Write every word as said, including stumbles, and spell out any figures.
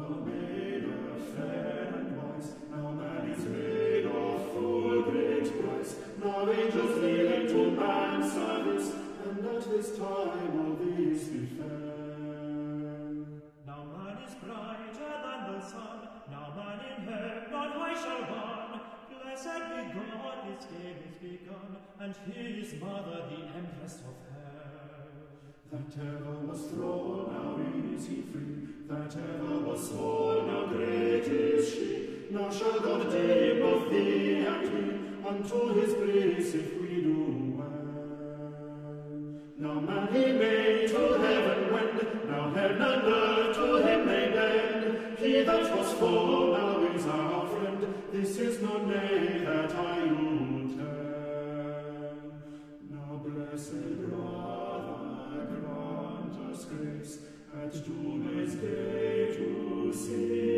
made earth fair and wise, now man is made of full great price, now angels kneeling to man's service, and at his time all these be fair. Now man is brighter than the sun, now man in heaven on high shall run. Blessed be God, his day is begun, and his mother the Empress of Heaven. That ever was thrall, now is he free, that ever was small, now great is she. Now shall God deem both thee and me unto his bliss if we do well. Now man he made to heaven wend, now heaven and earth to him may bend. He that was full now is our friend, this is no nay that I will tell. Now blessed brother, grant us grace at doomsday to see